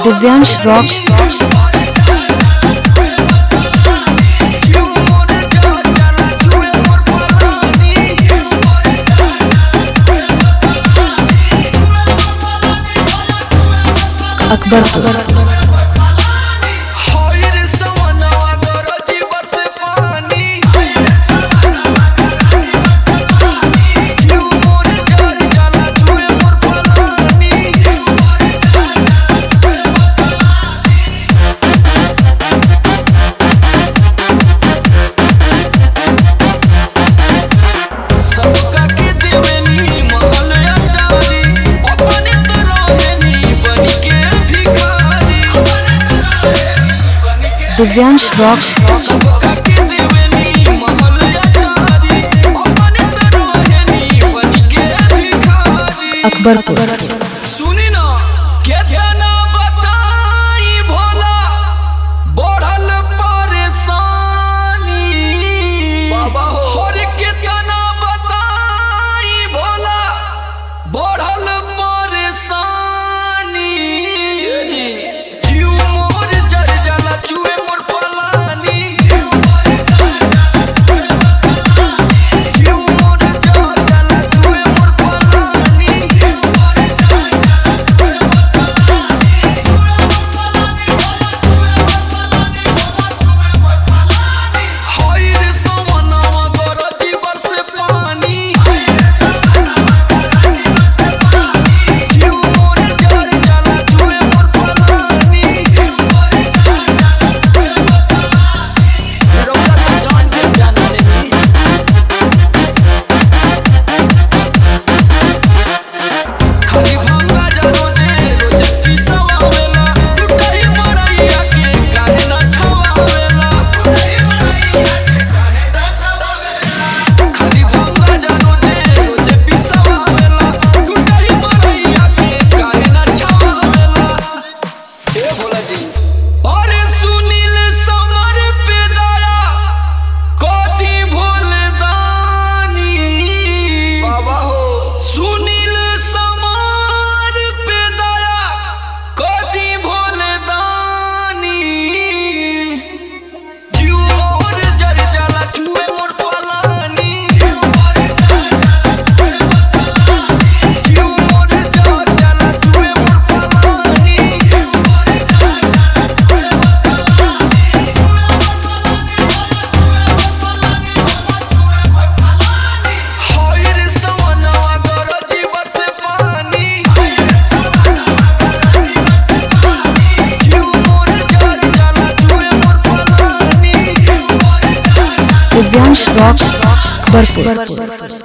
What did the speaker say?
Divyansh rock Akbarpur. Divyansh rock Akbarpur. सुनी ना केतना बताई भोला बढ़ल परेशानी बाबा हो रे केतना बताई भोला बढ़ल परेशानी जीव मोर जर जाला चुए मोर पलानी जीव मोर जर जाला चुए मोर पलानी दिव्यांश रॉक अकबरपुर।